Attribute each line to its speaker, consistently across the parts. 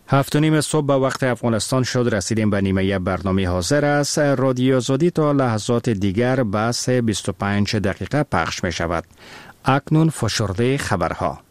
Speaker 1: 7:30 صبح به وقت افغانستان شد. رسیدیم به نیمه برنامه. حاضر است رادیو آزادی تا لحظات دیگر بحث 25 دقیقه پخش می شود. اکنون فشرده خبرها.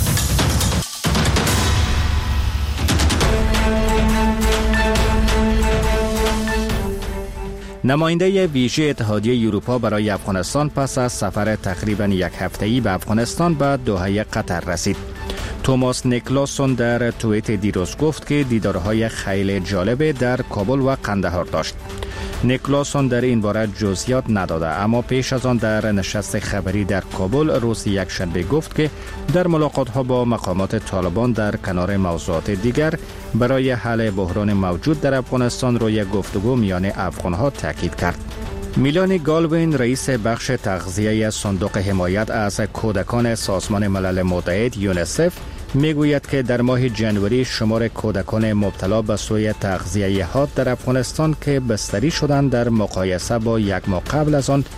Speaker 1: نماینده ویژه اتحادیه اروپا برای افغانستان پس از سفر تقریباً یک هفته‌ای به افغانستان به دوحه قطر رسید. توماس نیکلاسون در توییت دیروز گفت که دیدارهای خیلی جالب در کابل و قندهار داشت. نیکلاسون در این باره جزئیات نداده، اما پیش از آن در نشست خبری در کابل روز یکشنبه گفت که در ملاقات‌ها با مقامات طالبان در کنار موضوعات دیگر برای حل بحران موجود در افغانستان روی گفتگو میان افغان‌ها تاکید کرد. میلانی گالوین رئیس بخش تغذیه صندوق حمایت از کودکان سازمان ملل متحد یونیسف میگوید که در ماه جنوری شمار کودکان مبتلا به سوء تغذیه حاد در افغانستان که بستری شدند در مقایسه با یک ماه قبل از آن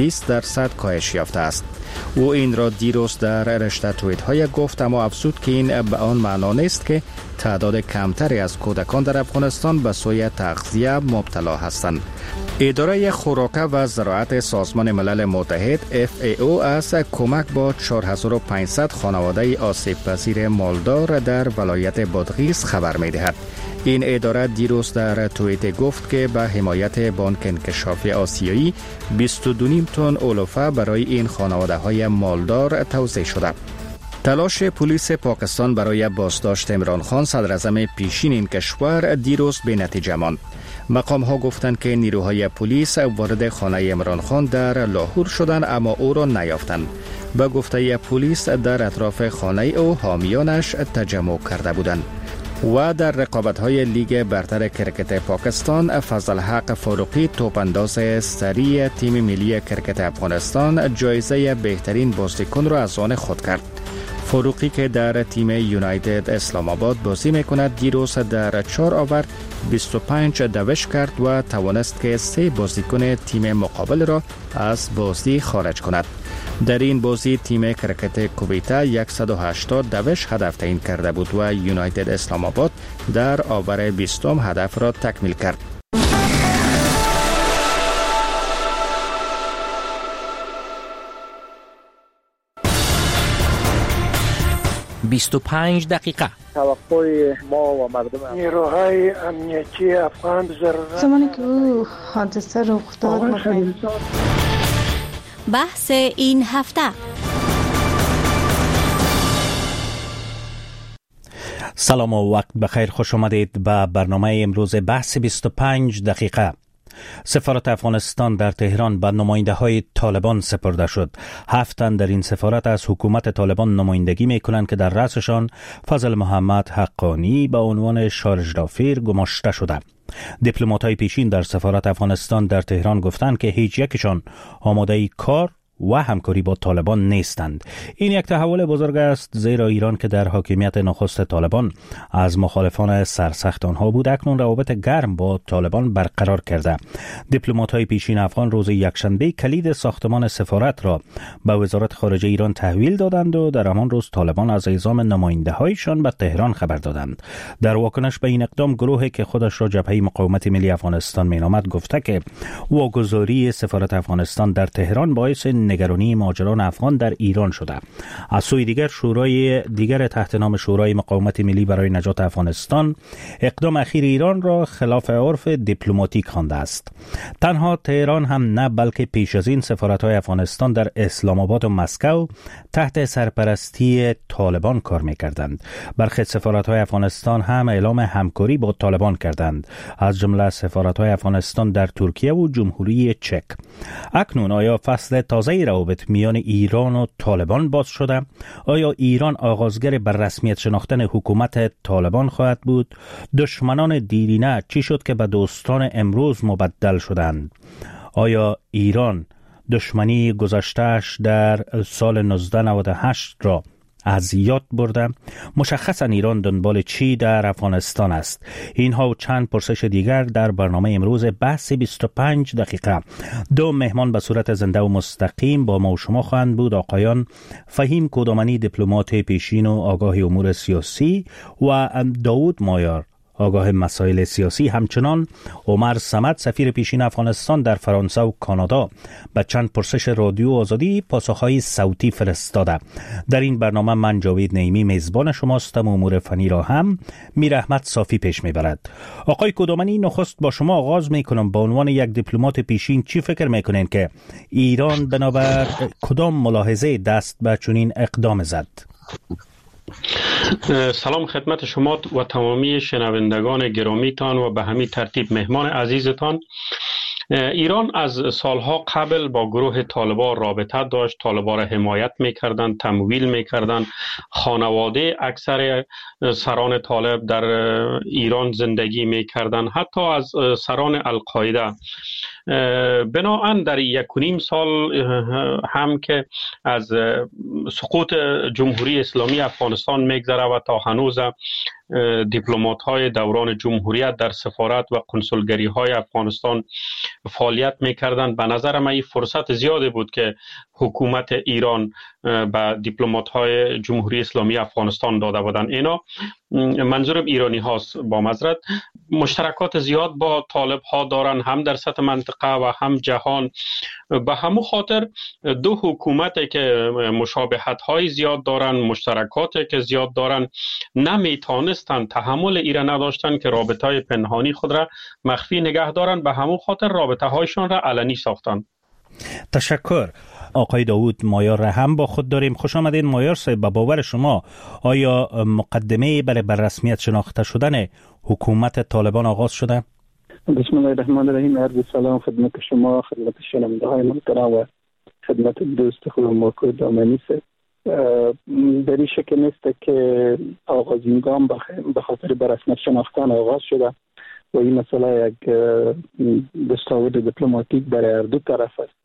Speaker 1: 20% کاهش یافته است. او این را دیروز در رشته توییت های گفت، اما افزود که این به آن معنا نیست که تعداد کمتری از کودکان در افغانستان به سوء تغذیه مبتلا هستند. اداره خوراک و زراعت سازمان ملل متحد FAO از کمک با 4500 خانواده آسیب پذیر مالدار در ولایت بادغیس خبر می دهد. این اداره دیروز در توییت گفت که به حمایت بانک انکشافی آسیایی 22.5 تن علوفه برای این خانواده های مالدار توزیع شده. تلاش پلیس پاکستان برای بازداشت عمران خان صدر اعظم پیشین این کشور دیروز به نتیجه ماند. مقام ها گفتند که نیروهای پلیس وارد خانه عمران خان در لاهور شدند اما او را نیافتند. به گفته پلیس در اطراف خانه او حامیانش تجمع کرده بودند. و در رقابت‌های لیگ برتر کرکت پاکستان فضل حق فاروقی توپانداز سری تیم ملی کرکت افغانستان جایزه بهترین بازیکن را از آن خود کرد. فاروقی که در تیم یونایتد اسلام آباد بازی میکند دیروز در 4 آور 25 دوش کرد و توانست که 3 بازیکن تیم مقابل را از بازی خارج کند. در این بازی تیم کرکت کویت 180 دوش هدف تعیین کرده بود و یونایتد اسلام آباد در آور 20 هدف را تکمیل کرد.
Speaker 2: «25 دقیقه».
Speaker 3: توقع ما و مردم
Speaker 4: نیروهای امنیتی افغان
Speaker 5: زمانی که او حادثه رخ داد
Speaker 6: بحث این هفته.
Speaker 2: سلام و وقت بخیر، خوش آمدید به برنامه امروز بحث 25 دقیقه. سفارت افغانستان در تهران به نماینده های طالبان سپرده شد. 7 تن در این سفارت از حکومت طالبان نمایندگی می کنند که در رأسشان فضل محمد حقانی به عنوان شارژدافیر گماشته شده. دیپلمات‌های پیشین در سفارت افغانستان در تهران گفتند که هیچ یکشان آماده کار و همکاری با طالبان نیستند. این یک تحول بزرگ است، زیرا ایران که در حاکمیت نخست طالبان از مخالفان سرسخت آنها بود اکنون روابط گرم با طالبان برقرار کرده. دیپلمات‌های پیشین افغان روز یکشنبه کلید ساختمان سفارت را به وزارت خارجه ایران تحویل دادند و در همان روز طالبان از اعزام نماینده‌هایشان به تهران خبر دادند. در واکنش به این اقدام گروهی که خودش را جبهه مقاومت ملی افغانستان مینامد گفته که واگذاری سفارت افغانستان در تهران باعث نگرانی مهاجران افغان در ایران شده. از سوی دیگر شورای دیگر تحت نام شورای مقاومت ملی برای نجات افغانستان اقدام اخیر ایران را خلاف عرف دیپلماتیک خوانده است. تنها تهران هم نه، بلکه پیش از این سفارت‌های افغانستان در اسلام آباد و مسکو تحت سرپرستی طالبان کار می‌کردند. برخی سفارت‌های افغانستان هم اعلام همکاری با طالبان کردند، از جمله سفارت‌های افغانستان در ترکیه و جمهوری چک. اکنون آیا فصل تازه روابط میان ایران و طالبان باز شده؟ آیا ایران آغازگر بر رسمیت شناختن حکومت طالبان خواهد بود؟ دشمنان دیرینه چی شد که به دوستان امروز مبدل شدند؟ آیا ایران دشمنی گذشتهش در سال 1998 را از یاد برده مشخصا ایران دنبال چی در افغانستان است. اینها و چند پرسش دیگر در برنامه امروز بحث 25 دقیقه. دو مهمان به صورت زنده و مستقیم با ما و شما خواهند بود. آقایان فهیم کودامنی دیپلمات پیشین و آگاه امور سیاسی و داود مایار آگاه مسائل سیاسی، همچنان عمر صمد سفیر پیشین افغانستان در فرانسه و کانادا به چند پرسش رادیو آزادی پاسخهای صوتی فرستاده. در این برنامه من جاوید نعیمی میزبان شماستم و امور فنی را هم میر احمد صافی پیش میبرد. آقای کودامنی، نخست با شما آغاز میکنم. به عنوان یک دیپلمات پیشین چی فکر میکنین که ایران بنابر کدام ملاحظه دست به چنین اقدام زد؟
Speaker 7: سلام خدمت شما و تمامی شنوندگان گرامیتان و به همین ترتیب مهمان عزیزتان. ایران از سالها قبل با گروه طالبان رابطه داشت. طالبان را حمایت میکردند، تمویل میکردند. خانواده اکثر سران طالب در ایران زندگی میکردند، حتی از سران القاعده. بنابراین در 1.5 سال هم که از سقوط جمهوری اسلامی افغانستان میگذره و تا هنوز دیپلمات های دوران جمهوریت در سفارت و کنسولگری های افغانستان فعالیت میکردند، به نظر من این فرصت زیاده بود که حکومت ایران به دیپلمات های جمهوری اسلامی افغانستان داده بودند. اینا منظورم ایرانی هاست، با معذرت، مشترکات زیاد با طالب ها دارن، هم در سطح منطقه و هم جهان. به همون خاطر دو حکومت که مشابهت های زیاد دارن، مشترکات که زیاد دارن، نمیتونستن تحمل ایره نداشتن که رابطه های پنهانی خود را مخفی نگه دارن. به همون خاطر رابطه هایشان را علنی ساختن.
Speaker 2: تشکر. آقای داود مایار را هم با خود داریم. خوش آمدین مایار صاحب. به باور شما آیا مقدمه برای بر رسمیت شناخته شدن حکومت طالبان آغاز شده؟
Speaker 3: بسم الله الرحمن الرحیم. عرض سلام خدمت شما، خدمت شنونده های محترم و خدمت دوست خودم کودامنی صاحب. در این شکل نیست که آغازین گام به خاطر بر رسمیت شناختن آغاز شده و این مسئله یک دستاورد دیپلماتیک برای هر دو طرف است.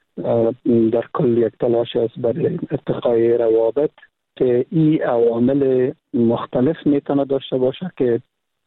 Speaker 3: در کل یک تلاش است برای ارتقای روابط که این عوامل مختلف میتونه داشته باشه که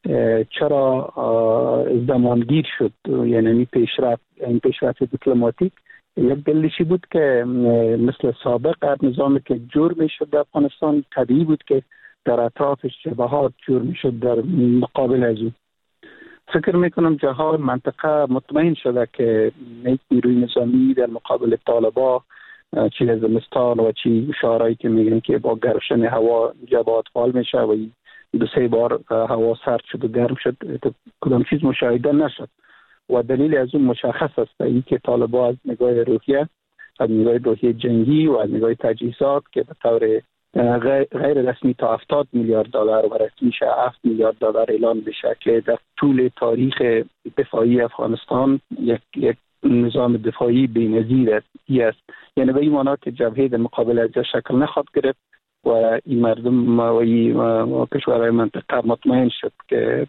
Speaker 3: چرا زمانگیر شد. یعنی پیشرفت دیپلماتیک یک دلیلشی بود که مثل سابق هر نظامی که جور میشد در افغانستان طبیعی بود که در اطرافش جبهات جور میشد در مقابل از او. فکر میکنم جهان منطقه مطمئن شده که نیروی نظامی در مقابل طالبا چی زمستان و چی شعارهایی که میگن که با گرشن هوا جبهات فعال میشه و 2-3 بار هوا سرد شد و گرم شد، کدام چیز مشاهده نشد و دلیل از اون مشخص است. این که طالبا از نگاه روحیه، از نگاه روحیه جنگی و از نگاه تجهیزات که به طور غیر رسمی تا 70 میلیارد دلار و رسمی 7 میلیارد دلار اعلام بشه که در طول تاریخ دفاعی افغانستان یک نظام دفاعی بی‌نظیر است. یعنی به این معنی که جبهه در مقابل از شکل نخواهد گرفت و این مردم و این کشورهای منطقه مطمئن شد که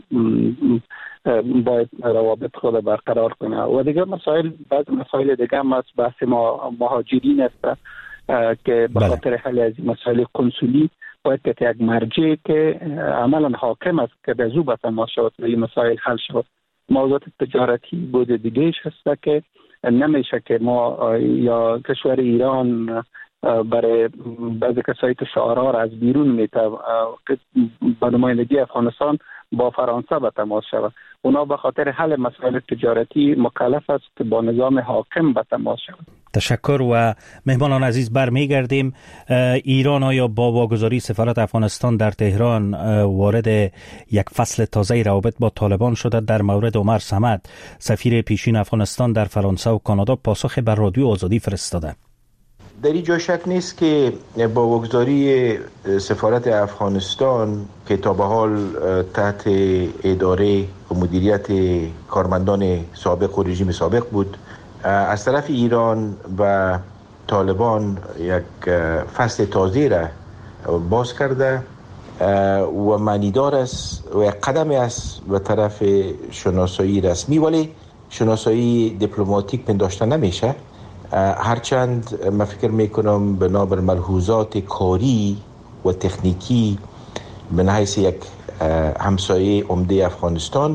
Speaker 3: باید روابط خود برقرار کنه. و دیگر مسائل، بعض مسائل دیگه هم از بحث مهاجرین است که به خاطر حل از مسائل کنسولی باید که یک مرجع که عملا حاکم است که به زو به تماس شود و این مسائل حل شود. موضوعات تجارتی بود دیگهش هست که نمیشه که ما یا کشور ایران برای بعضی کسایی که شعارها از بیرون میته به نمایندگی افغانستان با فرانسه به تماس شود. اونا به خاطر حل مسائل تجارتی مکلف است که با نظام حاکم به تماس شود.
Speaker 2: تشکر. و مهمانان عزیز برمیگردیم. ایران آیا با واگذاری سفارت افغانستان در تهران وارد یک فصل تازه روابط با طالبان شده؟ در مورد عمر صمد سفیر پیشین افغانستان در فرانسه و کانادا پاسخ بر رادیو آزادی فرستاده.
Speaker 8: در این جا شک نیست که با واگذاری سفارت افغانستان که تا به حال تحت اداره و مدیریت کارمندان سابق و رژیم سابق بود، از طرف ایران و طالبان یک فصل تازه را باز کرده و معنیدار است و یک قدم است به طرف شناسایی رسمی، ولی شناسایی دیپلماتیک پنداشته نمیشه. هرچند من فکر میکنم بنابر ملحوظات کاری و تکنیکی به حیث یک همسایه عمده افغانستان،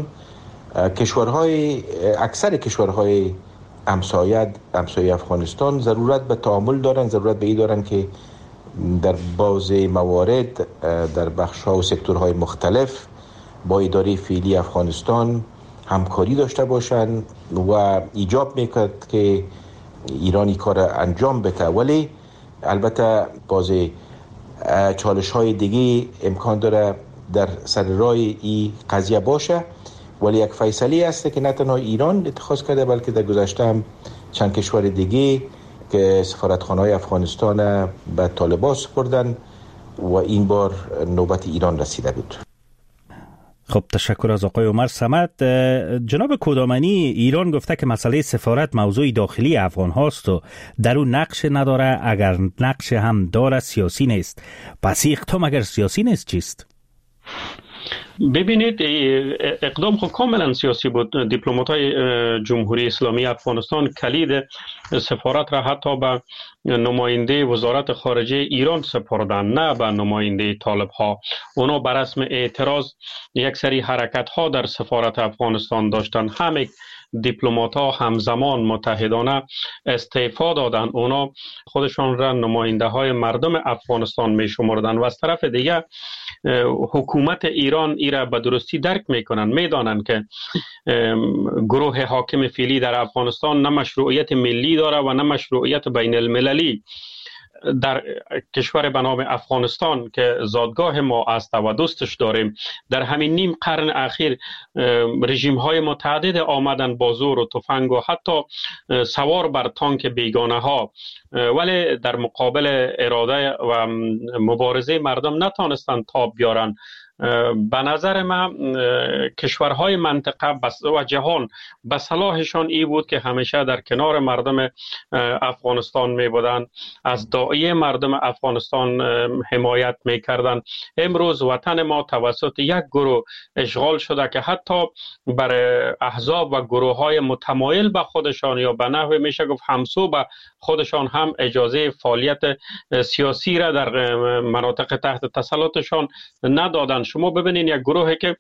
Speaker 8: اکثر کشورهای همسایه افغانستان ضرورت به تعامل دارن، ضرورت به این دارن که در بعض موارد در بخش‌ها و سکتورهای مختلف با اداره فعلی افغانستان همکاری داشته باشند و ایجاب میکرد که ایرانی کار انجام بده. ولی البته باز چالش‌های دیگه امکان داره در سر راه این قضیه باشه، ولی یک فیصله است که نه تنها ایران اتخاذ کرده بلکه در گذشته هم چند کشور دیگه که سفارتخانه‌های افغانستان به طالبان سپردن و این بار نوبت ایران رسیده بود.
Speaker 2: خب تشکر از آقای عمر صمد. جناب کودامنی، ایران گفته که مسئله سفارت موضوع داخلی افغان هاست و در اون نقش نداره، اگر نقش هم داره سیاسی نیست. پس اقدام اگر سیاسی نیست چیست؟
Speaker 7: ببینید اقدام خب کاملا سیاسی بود. دیپلمات‌های جمهوری اسلامی افغانستان کلید سفارت را حتی به نماینده وزارت خارجه ایران سپردن، نه به نماینده طالب ها. اونا بر رسم اعتراض یک سری حرکت ها در سفارت افغانستان داشتن. همه دیپلمات ها همزمان متحدانه استعفا دادن. اونا خودشان را نماینده های مردم افغانستان می شمردن و از طرف دیگه حکومت ایران ایرا به درستی درک میکنن، میدانن که گروه حاکم فعلی در افغانستان نه مشروعیت ملی داره و نه مشروعیت بین المللی. در کشور به نام افغانستان که زادگاه ما است و دوستش داریم، در همین نیم قرن اخیر رژیم های متعدد آمدن با زور و تفنگ و حتی سوار بر تانک بیگانه ها، ولی در مقابل اراده و مبارزه مردم نتانستند تاب بیارن. به نظر من کشورهای منطقه و جهان به صلاحشان ای بود که همیشه در کنار مردم افغانستان می بودن، از داعیه مردم افغانستان حمایت می کردن. امروز وطن ما توسط یک گروه اشغال شده که حتی بر احزاب و گروه های متمایل به خودشان یا به نحو میشه گفت همسو به خودشان هم اجازه فعالیت سیاسی را در مناطق تحت تسلطشان ندادن. شما ببینید یک گروهی که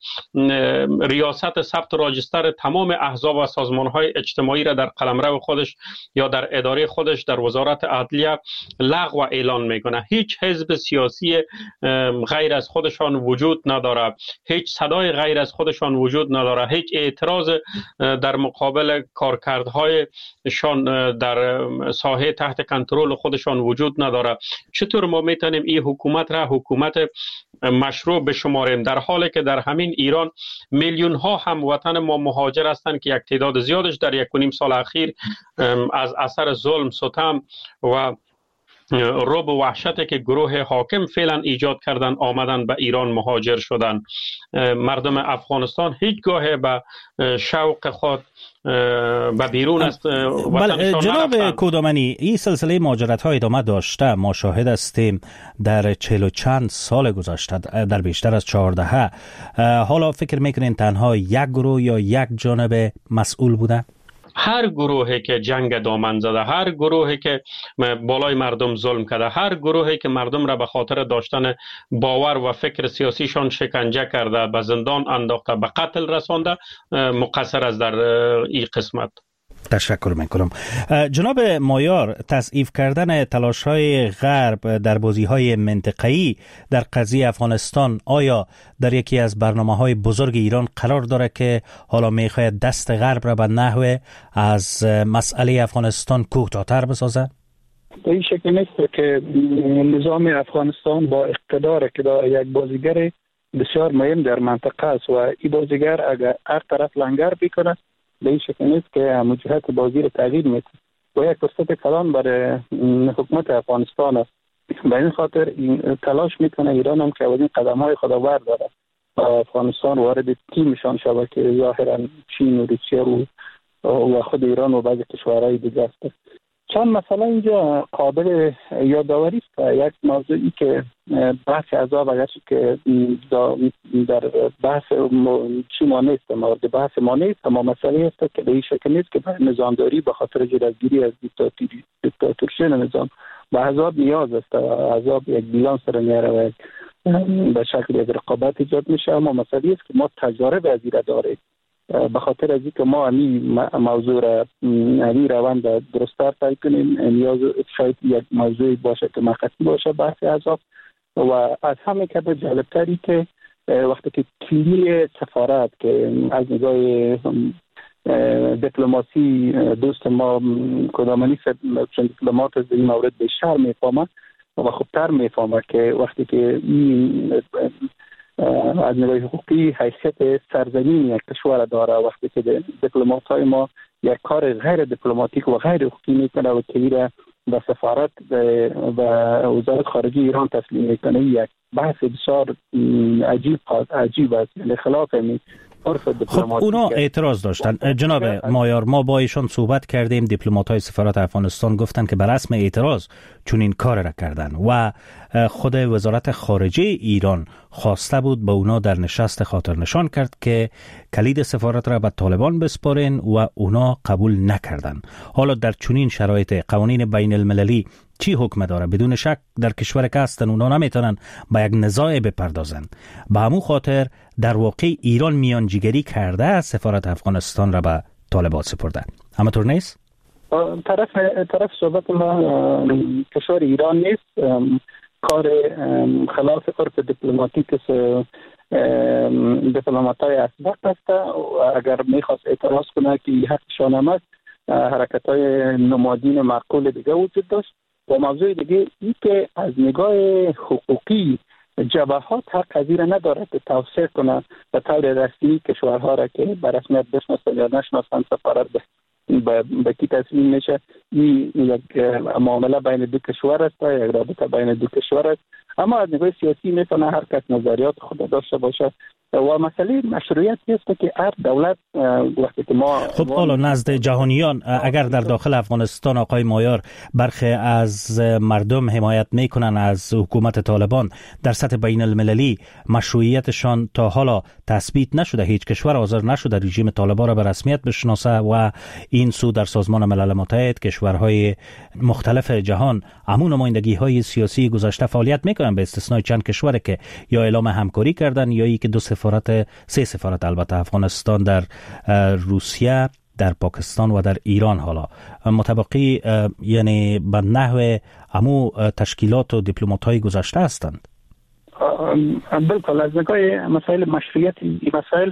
Speaker 7: ریاست ثبت راجستر تمام احزاب و سازمان‌های اجتماعی را در قلمرو خودش یا در اداره خودش در وزارت عدلیه لغو اعلان میکنه. هیچ حزب سیاسی غیر از خودشان وجود نداره، هیچ صدای غیر از خودشان وجود نداره، هیچ اعتراض در مقابل کارکردهایشان در ساحه تحت کنترل خودشان وجود نداره. چطور ما میتونیم این حکومت را حکومت مشروع بشماریم در حالی که در همین ایران میلیون ها هم وطن ما مهاجر هستند که یک تعداد زیادش در 1.5 سال اخیر از اثر ظلم، ستم و رعب و وحشتی که گروه حاکم فعلا ایجاد کردن آمدن به ایران مهاجر شدن. مردم افغانستان هیچگاه به شوق خود و بیرون است وطنشان
Speaker 2: جناب کودامنی، این سلسله مهاجرت ها ادامه داشته. ما شاهد هستیم در 40 و چند سال گذشته، در بیشتر از 14. حالا فکر میکنین تنها یک گروه یا یک جانب مسئول بوده؟
Speaker 7: هر گروهی که جنگ دامن زده، هر گروهی که بالای مردم ظلم کرده، هر گروهی که مردم را به خاطر داشتن باور و فکر سیاسیشان شکنجه کرده، به زندان انداخته، به قتل رسانده، مقصر است در این قسمت.
Speaker 2: تشکر میکنم. جناب مایار، تضعیف کردن تلاش‌های غرب در بازی‌های منطقه‌ای در قضیه افغانستان آیا در یکی از برنامه‌های بزرگ ایران قرار داره که حالا می‌خواهد دست غرب را به نحو از مسئله افغانستان کوتاه‌تر بسازه؟
Speaker 3: به این شکل نیست که نظام افغانستان با اقتدار که یک بازیگر بسیار مهم در منطقه است و این بازیگر اگر هر طرف لنگر بکنه به این شکل نیست که موجهت بازی رو تغییر میده و یک فرصت کلان برای حکومت افغانستان است. به این خاطر این تلاش میکنه ایران هم که اولین قدم های خود برداره و افغانستان وارد تیمشان شود که ظاهرا چین و روسیه و خود ایران و بعضی کشورهای دیگه است. چند مسئله اینجا قابل یادآوری است. یک موضوعی که بحث عذاب اگرچه که در بحث چی ما نیست، مورد بحث ما نیست، اما مسئله است که به این شکل نیست که نظامداری به خاطر جلوگیری از دیکتاتوری نظام به عذاب نیاز است. عذاب یک بیلانس را میاره و به شکل یک رقابت ایجاد میشه. اما مسئله است که ما تجارب از این داریم، به خاطر از اینکه ما موضوع را روند درست‌تر طی کنیم، نیاز شاید یک موضوعی باشه که مخصوص باشه بحث عذاب. و از همه که جالب‌تری که وقتی که کلیه سفارت که از نگاه دیپلماسی دوست ما کدامانی چون دیپلمات از این مورد بیشتر میفهمه و خوبتر میفهمه که وقتی که این از نگاه حقوقی حیثیت سرزمین یک کشور داره، وقتی که دیپلمات های ما یک کار غیر دیپلماتیک و غیر حقوقی میکنه و که به سفارت و وزارت خارجه ایران تسلیم میکنه، یک بحث بسیار عجیب است، یعنی خلاف
Speaker 2: خب اونا اعتراض داشتن. جناب مایار، ما با ایشان صحبت کردیم، دیپلمات‌های سفارت افغانستان گفتن که بر رسم اعتراض چون این کار را کردن و خود وزارت خارجه ایران خواسته بود به اونا در نشست خاطر نشان کرد که کلید سفارت را به طالبان بسپارن و اونا قبول نکردن. حالا در چنین شرایط قوانین بین المللی چی حکم داره؟ بدون شک در کشور که هستن اونا نمیتونن با یک نزاع بپردازن. به همون خاطر در واقع ایران میانجیگری کرده سفارت افغانستان را به طالبان سپرده. همه طور نیست؟
Speaker 3: طرف صحبت ما کشور ایران نیست، کار خلاف عرف دیپلماتیک دیپلمات‌های اسبق است. اگر میخواست اعتراض کنه که حقشان هم است، حرکت‌های نمادین معقول دیگه وجود داشت. و موضوع دیگه این که از نگاه حقوقی جبهات حق قضیه ندارد که توصیه کنه به طور رسمی کشورها را که به رسمیت بشناسن یا نشناسن سفارت به کی تسلیم میشه. این یک معامله بین دو کشور است، یک رابطه بین دو کشور است. اما از نگاه سیاسی میتونه هر کس نظریات خود داشته باشه و مسئله مشروعیت است که هر دولت وقتی که ما
Speaker 2: خب حالا نزد جهانیان اگر در داخل افغانستان آقای مایار برخی از مردم حمایت میکنن از حکومت طالبان، در سطح بین المللی مشروعیتشان تا حالا تثبیت نشده، هیچ کشور حاضر نشده رژیم طالبان را به رسمیت بشناسه و این سو در سازمان ملل متحد کشورهای مختلف جهان همون نمایندگی های سیاسی گذاشته فعالیت میکنن به استثنای چند کشور که یا اعلام همکاری کردن یا ای که سه سفارت البته افغانستان در روسیه، در پاکستان و در ایران حالا مطابقی یعنی به نحو همو تشکیلات و دیپلمات‌های گذشته هستند.
Speaker 3: بالکل از نگاه مسائل مشروعیت این مسائل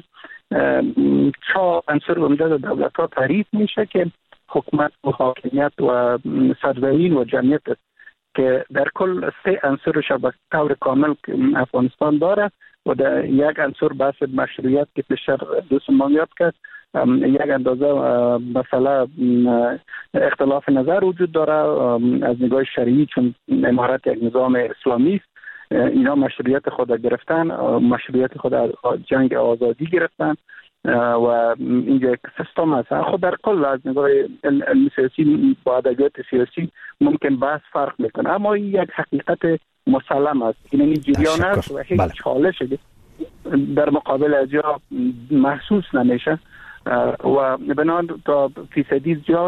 Speaker 3: چه عنصر عمده دولت‌ها تعریف میشه که حکومت و حاکمیت و سرزمین و جمعیت که در کل سه عنصرش به طور کامل افغانستان داره و در یک عنصر بحث مشروعیت که پیشتر دوست ما یاد کرد، یک اندازه مثلا اختلاف نظر وجود داره از نگاه شرعی چون امارت یک نظام اسلامی است. اینا مشروعیت خود گرفتن، مشروعیت خود از جنگ آزادی گرفتن و اینجا یک سیستم است. خود در کل از نگاه علم سیاسی با ادبیات سیاسی ممکن بحث فرق میکنه، اما این یک حقیقت مسلم است. این جریان است و هیچ چالش در مقابل از جا محسوس نمیشه و بنابراین تا فیصدی زیاد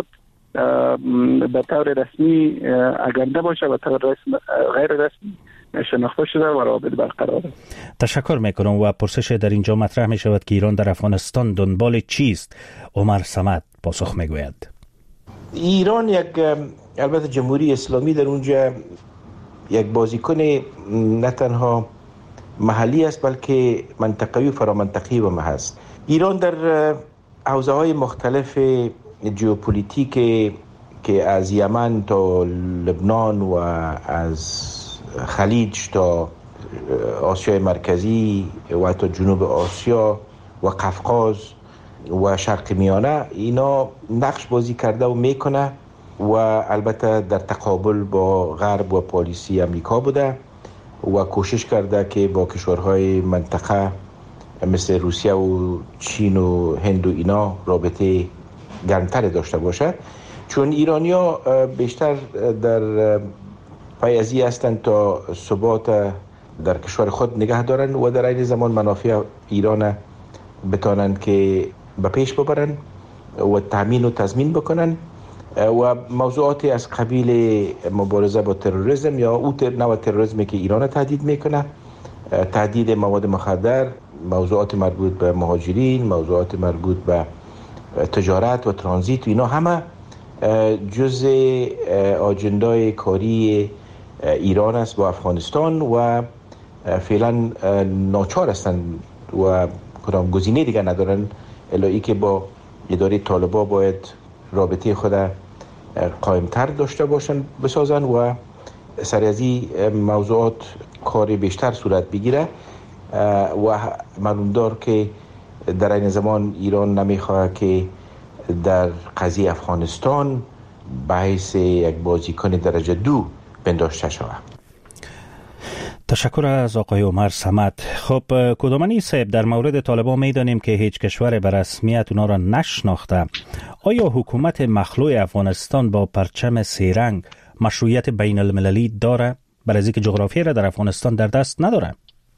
Speaker 3: به طور رسمی اگر نباشه به طور غیر رسمی شناخته شده و روابط برقرار است.
Speaker 2: تشکر میکنم و پرسش در اینجا مطرح می شود که ایران در افغانستان دنبال چیست؟ عمر صمد پاسخ میگوید.
Speaker 8: ایران یک البته جمهوری اسلامی در اونجا یک بازیکن نه تنها محلی است بلکه منطقوی و فرامنطقی هم هست. ایران در حوزه‌های مختلف ژئوپلیتیک که از یمن تا لبنان و از خلیج تا آسیای مرکزی و تا جنوب آسیا و قفقاز و شرق میانه اینا نقش بازی کرده و میکنه و البته در تقابل با غرب و پالیسی امریکا بوده و کوشش کرده که با کشورهای منطقه مثل روسیه و چین و هند و اینا رابطه گرمتر داشته باشه، چون ایرانیا بیشتر در پای ازی هستند تا ثبات در کشور خود نگه دارن و در این زمان منافع ایران بتانند که به پیش ببرن و تامین و تضمین بکنن و موضوعاتی از قبیل مبارزه با تروریسم یا او نوع تروریسمی که ایران تهدید میکنه، تهدید مواد مخدر، موضوعات مربوط به مهاجرین، موضوعات مربوط به تجارت و ترانزیت، اینا همه جزء آجندای کاری ایران است با افغانستان و فعلا ناچار هستند و کدام گزینه دیگر ندارن الا ای که با اداره طالبان باید رابطه خود قائمتر داشته باشن بسازن و سر از این موضوعات کار بیشتر صورت بگیره و معلوم دار که در این زمان ایران نمیخواه که در قضیه افغانستان به حیث یک بازیکن درجه 2 بنداشته شود.
Speaker 2: تشکر از آقای عمر صمد. خب کدامنی صاحب، در مورد طالبان میدانیم که هیچ کشور به رسمیت اونا را نشناخته. آیا حکومت مخلوع افغانستان با پرچم سه‌رنگ مشروعیت بین المللی داره؟ برای اینکه جغرافیایی را در افغانستان در دست نداره.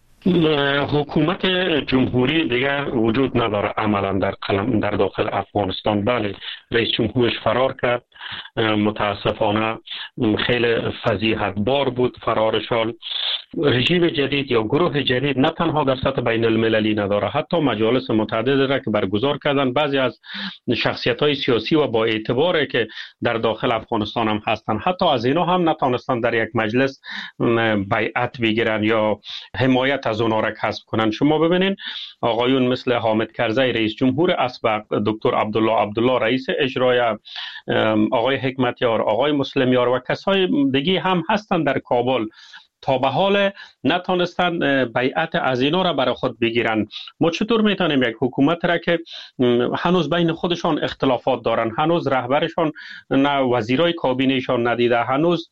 Speaker 7: حکومت جمهوری دیگر وجود نداره عملا در داخل افغانستان. بله، رئیس جمهورش فرار کرد، متاسفانه خیلی فضیحت بار بود فرارشان. رژیم جدید یا گروه جدید نه تنها در سطح بین المللی نداره، حتی مجالس متعدد را که برگزار کردن، بعضی از شخصیت‌های سیاسی و با اعتباری که در داخل افغانستان هم هستن، حتی از اینا هم نتونستن در یک مجلس بیعت بگیرن یا حمایت از اونا را کسب کنن. شما ببینین آقایون مثل حامد کرزی رئیس جمهور اسبق، دکتر عبدالله رئیس اجرایی، آقای حکمتیار، آقای مسلمیار و کسای دیگه هم هستن در کابل، تا به حال نتونستن بیعت از اینا را برای خود بگیرن. ما چطور میتونیم یک حکومت را که هنوز بین خودشان اختلافات دارن، هنوز رهبرشان نه وزیرای کابینهشان ندیده، هنوز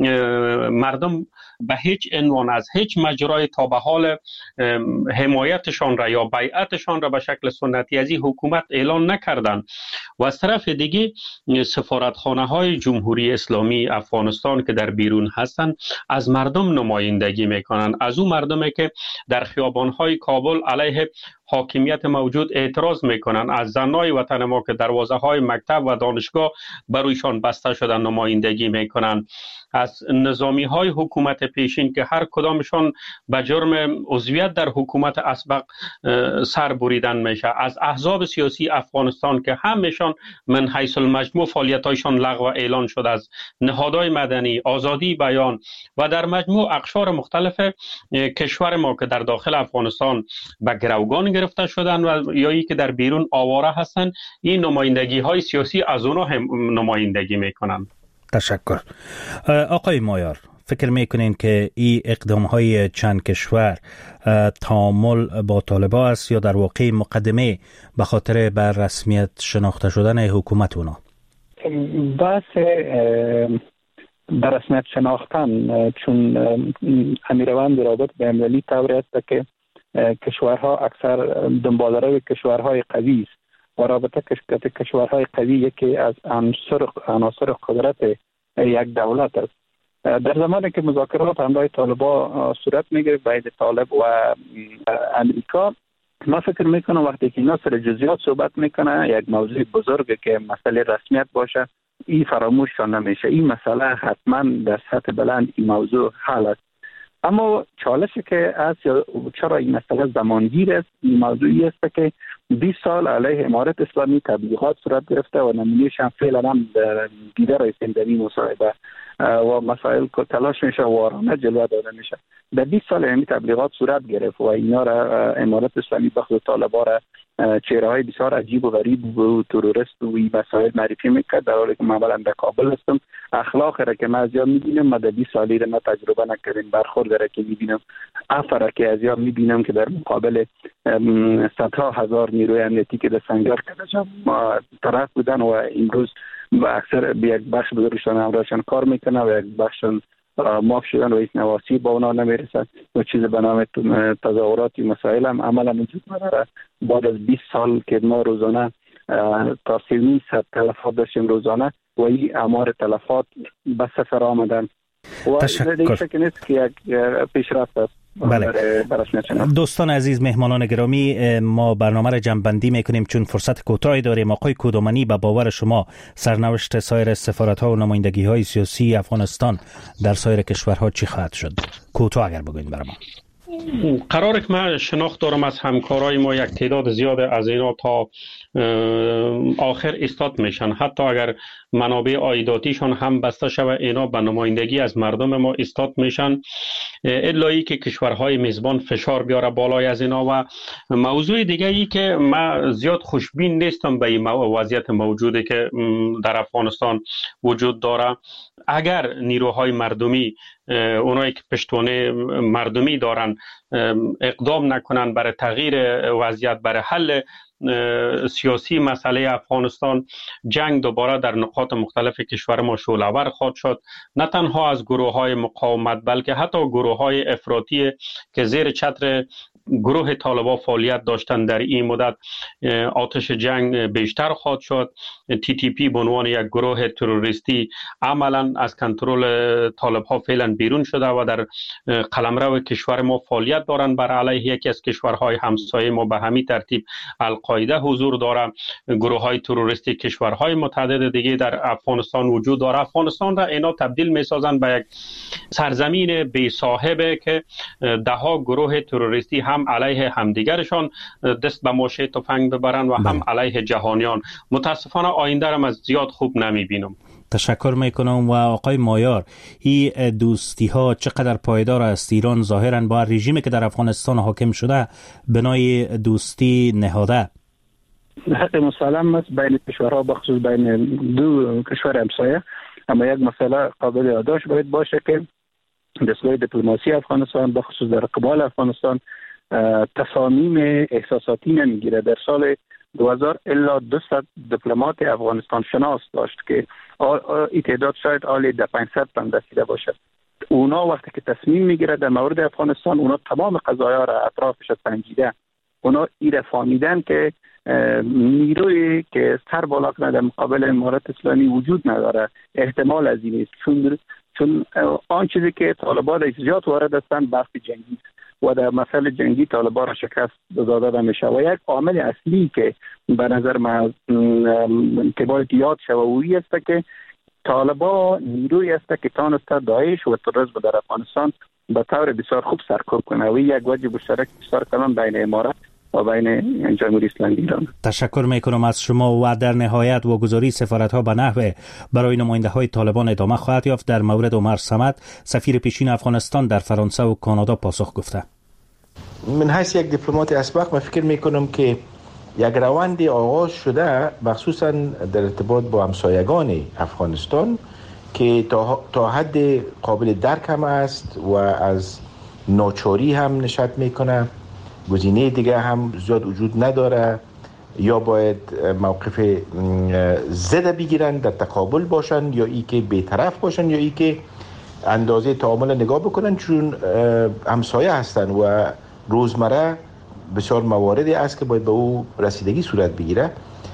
Speaker 7: مردم به هیچ عنوان از هیچ مجرای تا به حال حمایتشان را یا بیعتشان را به شکل سنتی از این حکومت اعلان نکردن. و از طرف دیگه سفارتخانه های جمهوری اسلامی افغانستان که در بیرون هستند از مردم نمایندگی میکنن، از اون مردمی که در خیابان‌های کابل علیه حاکمیت موجود اعتراض میکنن، از زنای وطن ما که دروازه های مکتب و دانشگاه برویشان بسته شدن نمایندگی میکنن، از نظامی های حکومت پیشین که هر کدامشان به جرم عضویت در حکومت اسبق سر بریدن میشه، از احزاب سیاسی افغانستان که همشان من حیث المجموع فعالیتایشان لغو اعلان شد، از نهادهای مدنی، آزادی بیان و در مجموع اقشار مختلف کشور ما که در داخل افغانستان به گروگان گرفته شدن و یا ای که در بیرون آواره هستن، این نمایندگی های سیاسی از اونا هم نمایندگی میکنن.
Speaker 2: تشکر. آقای مایار، فکر میکنین که این اقدام های چند کشور تعامل با طالبان است یا در واقع مقدمه به خاطر بر رسمیت شناخته شدن حکومت اونا؟
Speaker 3: بحث بر رسمیت شناختن چون امیروند رابط به المللی طوری است که کشورها اکثر دنباله‌روی کشورهای قوی است و رابطه کشورهای قوی یکی از عناصر قدرت یک دولت است. در زمانی که مذاکرات همراه طالبان صورت میگیره بین طالب و امریکا، ما فکر میکنم وقتی که اینا سر جزئیات صحبت میکنه یک موضوع بزرگ که مسئله رسمیت باشه، این فراموش نمیشه. این مسئله حتما در سطح بلند این موضوع حل است. اما چالشی که از چرا این مسئله زمانگیر است، این موضوعی است که 20 سال علیه امارت اسلامی تبلیغات صورت گرفته و نمونهش هم فعلا هم دیده رایسین در این مصاحبه و مسائل که تلاش میشه وارانه جلوه داده میشه. در 20 سال این تبلیغات صورت گرفت و اینا را امارت اسلامی بخصوص طالبان را چهره های بسیار عجیب و غریب و تروریست و این مسائل معرفی میکرد، در حالی که من اولا در کابل هستم. اخلاق را که من از یاد میبینم، من در 20 سالی را تجربه نکردیم، برخورد را که میبینم، افرا که از یاد میبینم که در مقابل صدها هزار نیروی امنیتی که در سنگر کردن طرف بودن و امروز اکثر به یک بخش بزرگشان همراهشان کار میکنه و یک بخششان معاف شدن و هیچ نواسی با اونا نمیرسد و چیز به نام تظاهراتی مسائل هم عملا وجود نداره. بعد از 20 سال که ما روزانه تا 300 تلفات داشتیم روزانه و این اعمار تلفات به صفر آمدن و
Speaker 2: تشکر.
Speaker 3: دیگه نیست که یک پیشرفت است.
Speaker 2: بله. دوستان عزیز، مهمانان گرامی، ما برنامه را جمع‌بندی میکنیم چون فرصت کوتاهی داریم. آقای کودمانی، به باور شما سرنوشت سایر سفارت‌ها و نمایندگی‌های سیاسی افغانستان در سایر کشورها چی خواهد شد؟ کوتاه اگر بگوین برام.
Speaker 7: قراره که من شناخت دارم از همکارای ما یک تعداد زیاد از اینا تا آخر ایستاد میشن، حتی اگر منابع عایداتیشان هم بسته شود اینا به نمایندگی از مردم ما ایستاد میشن، الا که کشورهای میزبان فشار بیاره بالای از اینا. و موضوع دیگه ای که من زیاد خوشبین نیستم به این وضعیت موجوده که در افغانستان وجود داره. اگر نیروهای مردمی، اونایی که پشتوانه مردمی دارن، اقدام نکنن برای تغییر وضعیت، برای حل سیاسی مسئله افغانستان، جنگ دوباره در نقاط مختلف کشور ما شعله‌ور خواهد شد، نه تنها از گروه‌های مقاومت بلکه حتی گروه‌های افراطی که زیر چتر گروه طالبان فعالیت داشتن در این مدت آتش جنگ بیشتر خواهد شد. TTP به عنوان یک گروه تروریستی عملا از کنترل طالبان فعلا بیرون شده و در قلمرو کشور ما فعالیت دارند بر علیه یکی از کشورهای همسایه ما. به همین ترتیب القاعده حضور داره، گروه‌های تروریستی کشورهای متعدد دیگه در افغانستان وجود داره. افغانستان را اینا تبدیل می‌سازند به یک سرزمین بی صاحبه که دهها گروه تروریستی هم علیه همدیگرشان دست به ماشه تفنگ ببرن و هم علیه جهانیان. متاسفانه آینده را از زیاد خوب نمیبینم.
Speaker 2: تشکر میکنم. و آقای مایار، این دوستی ها چقدر پایدار است؟ ایران ظاهرا با رژیمی که در افغانستان حاکم شده بنای دوستی نهاده.
Speaker 3: حق مسلم است بین کشورها، بخصوص بین دو کشور همسایه، اما یک مسئله قابل یادداشت باید باشه که دستگاه دیپلماسی افغانستان بخصوص در قبال افغانستان تصامیم احساساتی نمیگیره. در سال 2000 الا 200 دیپلمات افغانستان شناس داشت که این تعداد شاید عالی در 500 هم رسیده باشد. اونا وقتی که تصمیم میگیره در مورد افغانستان، اونا تمام قضایا را اطرافش سنجیده. اونا ایره فهمیدن که نیروی که سر بالا کنه در مقابل امارت اسلامی وجود نداره. احتمال از این است چون آن چیزی که طالبان زیاد وارد هستند بحث جنگی و در مسئله جنگی طالبان را شکست داده میشه. و یک عامل اصلی که به نظر من که باید یاد شوی است که طالبان نیروی است که تانسته داعش و تروریسم در افغانستان به طور بسیار خوب سرکوب کنه و یک وجه مشترک بسیار کلان بین امارت و بین جمهوری اسلامی ایران.
Speaker 2: تشکر میکنم از شما. و در نهایت واگذاری سفارت‌ها به نحو برای نماینده‌های طالبان ادامه خواهد یافت. در مورد عمر صمد، سفیر پیشین افغانستان در فرانسه و کانادا، پاسخ گفته:
Speaker 8: من حیث یک دیپلمات اسبق من فکر میکنم که یک روند آغاز شده، مخصوصا در ارتباط با همسایگان افغانستان که تا حد قابل درک هم است و از ناچاری هم نشأت میکنه. گزینه دیگه هم زیاد وجود نداره، یا باید موقف ضد بگیرن، در تقابل باشن، یا ای که بی‌طرف باشن، یا ای که اندازه تعامل نگاه بکنن، چون همسایه هستن و روزمره بسیار مواردی است که باید به او رسیدگی صورت بگیره.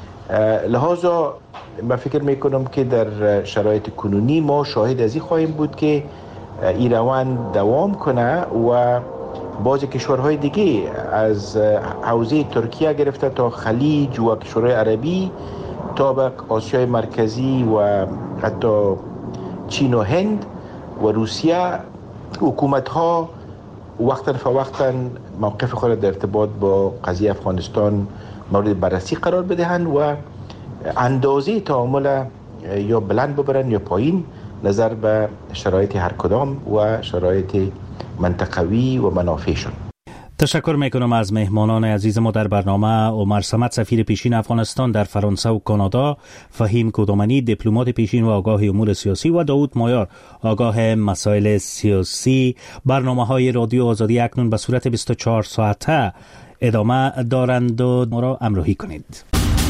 Speaker 8: لحاظا من فکر میکنم که در شرایط کنونی ما شاهد از این خواهیم بود که این روند دوام کنه و بعضی کشورهای دیگه از حوزه ترکیه گرفته تا خلیج و کشورهای عربی تا به آسیای مرکزی و حتی چین و هند و روسیه، حکومت‌ها وقتا فوقتا موقف خود در ارتباط با قضیه افغانستان مورد بررسی قرار بدهند و اندازه تعامل یا بلند ببرن یا پایین نظر به شرایط هر کدام و شرایط منطقوی و منافعشون.
Speaker 2: تشکر میکنم از مهمانان عزیز ما در برنامه: عمر صمد، سفیر پیشین افغانستان در فرانسه و کانادا، فهیم کودمانی، دیپلمات پیشین و آگاه امور سیاسی، و داود مایار، آگاه مسائل سیاسی. برنامه‌های رادیو آزادی اکنون به صورت 24 ساعته ادامه دارند و ما را همراهی کنید.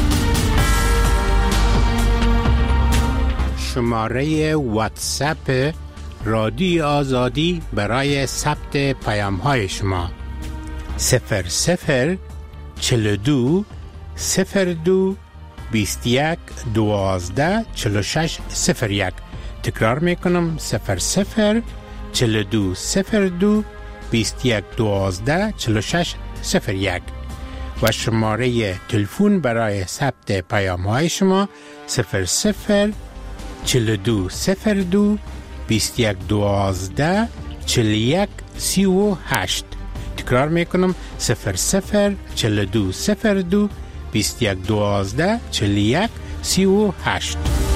Speaker 9: شماره واتساپ رادیو آزادی برای ثبت پیام‌های شما 00 42 02 21 12 46 01. تکرار میکنم: 00 42 02 21 12 46 01 و شماره تلفن برای ثبت پیام های شما 00 42 02 21 12 41 38. تکرار میکنم 00 42 02 21 12 41 38.